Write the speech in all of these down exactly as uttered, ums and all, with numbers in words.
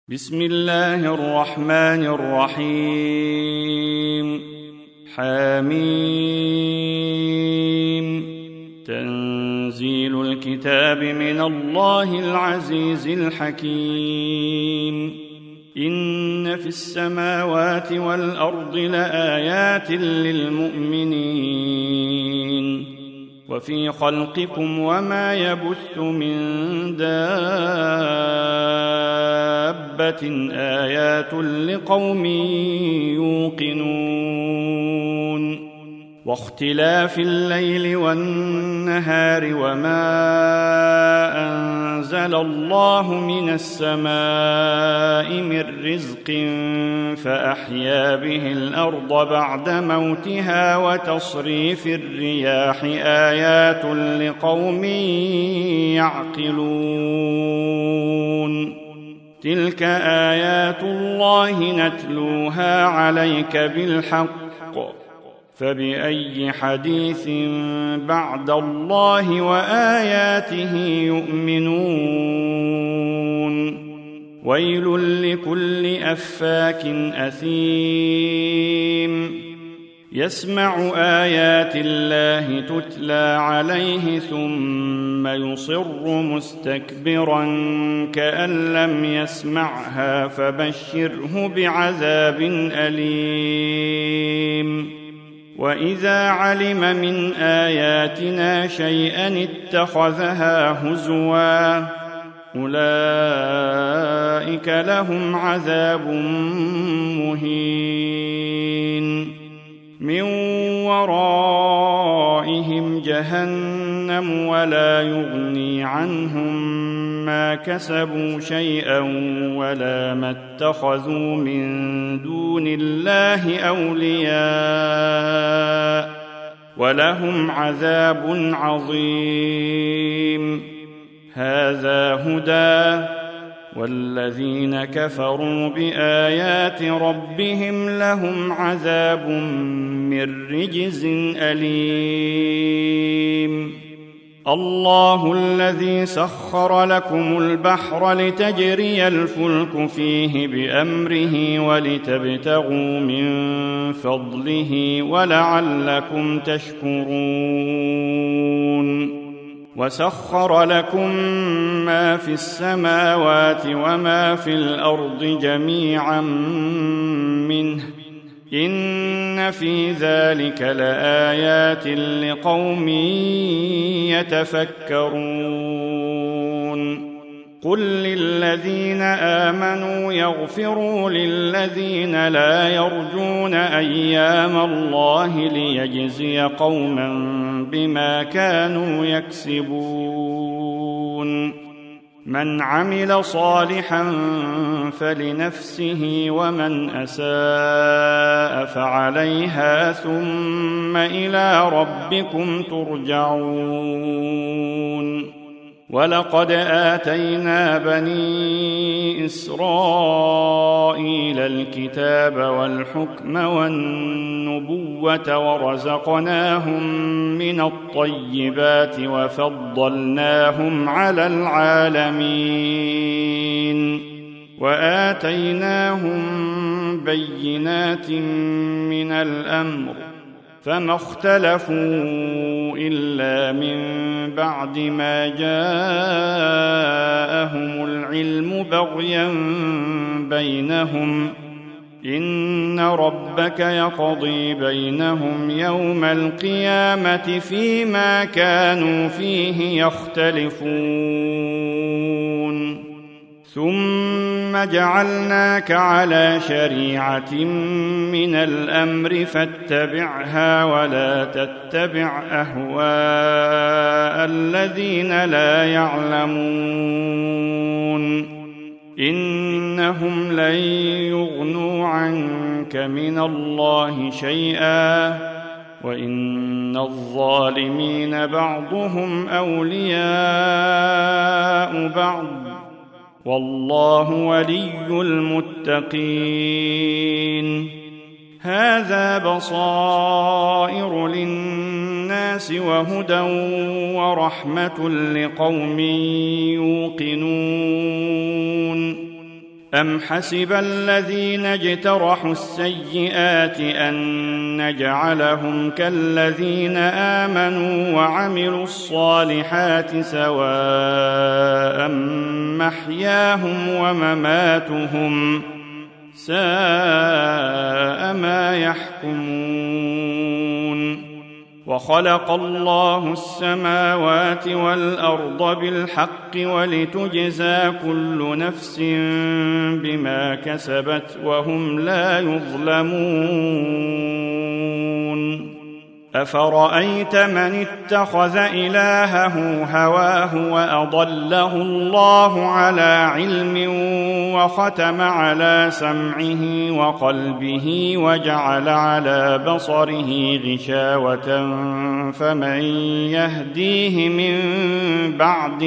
بسم الله الرحمن الرحيم. حميم. تنزيل الكتاب من الله العزيز الحكيم. إن في السماوات والأرض لآيات للمؤمنين وفي خلقكم وما يبث من دابة آيات لقوم يوقنون. واختلاف الليل والنهار وما أنزل الله من السماء من رزق فأحيا به الأرض بعد موتها وتصريف الرياح آيات لقوم يعقلون. تلك آيات الله نتلوها عليك بالحق فبأي حديث بعد الله وآياته يؤمنون. ويل لكل أفاك أثيم يسمع آيات الله تتلى عليه ثم يصر مستكبرا كأن لم يسمعها فبشره بعذاب أليم. وإذا علم من آياتنا شيئا اتخذها هزوا أولئك لهم عذاب مهين. من ورائهم جهنم ولا يغني عنهم ما كسبوا شيئا ولا ما اتخذوا من دون الله أولياء ولهم عذاب عظيم. هذا هدى والذين كفروا بآيات ربهم لهم عذاب من رجز أليم. الله الذي سخر لكم البحر لتجري الفلك فيه بأمره ولتبتغوا من فضله ولعلكم تشكرون. وسخر لكم ما في السماوات وما في الأرض جميعا منه إن في ذلك لآيات لقوم يتفكرون. قل للذين آمنوا يغفروا للذين لا يرجون أيام الله ليجزي قوما بما كانوا يكسبون. من عمل صالحا فلنفسه ومن أساء فعليها ثم إلى ربكم ترجعون. ولقد آتينا بني إسرائيل الكتاب والحكم والنبوة ورزقناهم من الطيبات وفضلناهم على العالمين وآتيناهم بينات من الأمر فما اختلفوا إلا من بعد ما جاءهم العلم بغيا بينهم إن ربك يقضي بينهم يوم القيامة فيما كانوا فيه يختلفون. ثم جعلناك على شريعة من الأمر فاتبعها ولا تتبع أهواء الذين لا يعلمون إنهم لن يغنوا عنك من الله شيئا وإن الظالمين بعضهم أولياء بعض والله ولي المتقين. هذا بصائر للناس وهدى ورحمة لقوم يوقنون. أم حسب الذين اجترحوا السيئات أن نجعلهم كالذين آمنوا وعملوا الصالحات سواء محياهم ومماتهم ساء ما يحكمون وخلق الله السماوات والأرض بالحق ولتجزى كل نفس بما كسبت وهم لا يظلمون أفرأيت من اتخذ إلهه هواه وأضله الله على علم وختم على سمعه وقلبه وجعل على بصره غشاوة فمن يهديه من بعد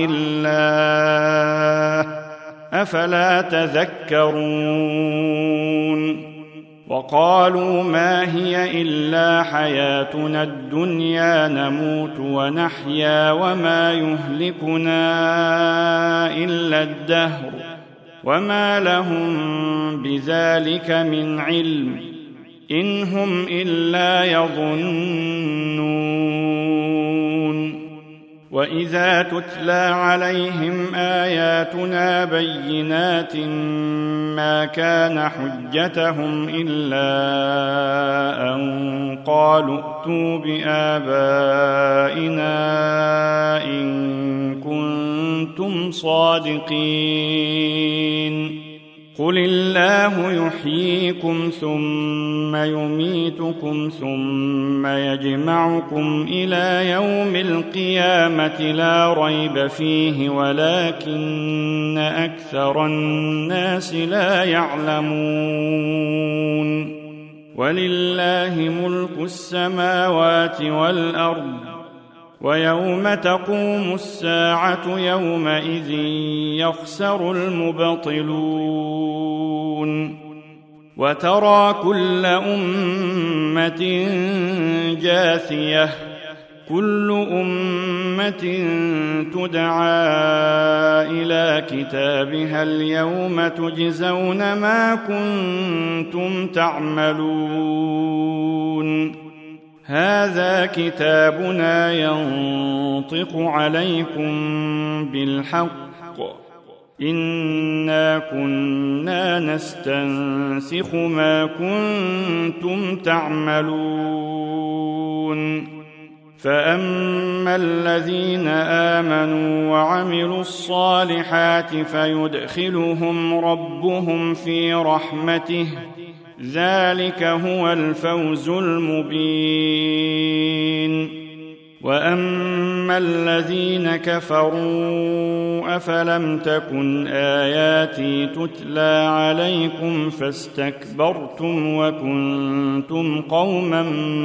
الله أفلا تذكرون وقالوا ما هي إلا حياتنا الدنيا نموت ونحيا وما يهلكنا إلا الدهر وما لهم بذلك من علم إن هم إلا يظنون وإذا تتلى عليهم آياتنا بينات ما كان حجتهم إلا أن قالوا ائتوا بآبائنا إن كنتم صادقين قل الله يحييكم ثم يميتكم ثم يجمعكم إلى يوم القيامة لا ريب فيه ولكن أكثر الناس لا يعلمون ولله ملك السماوات والأرض ويوم تقوم الساعة يومئذ يخسر المبطلون وترى كل أمة جاثية كل أمة تدعى إلى كتابها اليوم تجزون ما كنتم تعملون هذا كتابنا ينطق عليكم بالحق إنا كنا نستنسخ ما كنتم تعملون فأما الذين آمنوا وعملوا الصالحات فيدخلهم ربهم في رحمته ذلك هو الفوز المبين وأما الذين كفروا أفلم تكن آياتي تتلى عليكم فاستكبرتم وكنتم قوما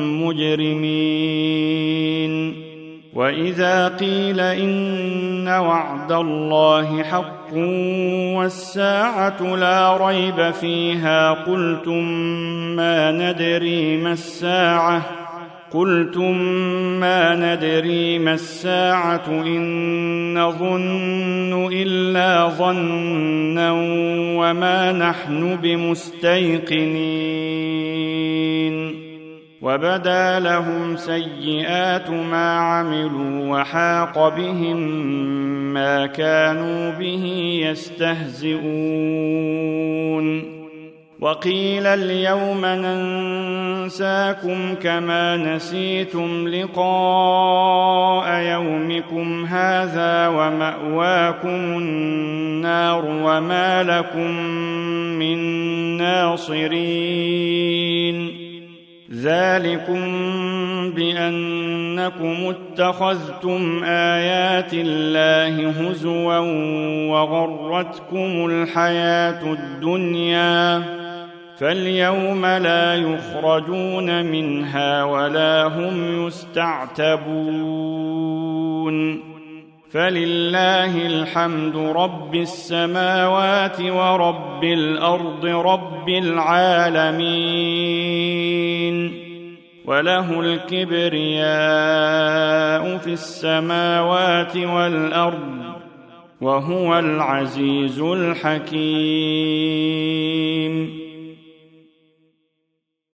مجرمين وإذا قيل إن وعد الله حق والساعة لا ريب فيها قلتم ما ندري ما الساعة قلتم ما ندري ما الساعة إن نظن إلا ظنا وما نحن بمستيقنين وبدا لهم سيئات ما عملوا وحاق بهم ما كانوا به يستهزئون وقيل اليوم ننساكم كما نسيتم لقاء يومكم هذا ومأواكم النار وما لكم من ناصرين ذلكم بأنكم اتخذتم آيات الله هزوا وغرتكم الحياة الدنيا فاليوم لا يخرجون منها ولا هم يستعتبون فلله الحمد رب السماوات ورب الأرض رب العالمين وله الكبرياء في السماوات والأرض وهو العزيز الحكيم.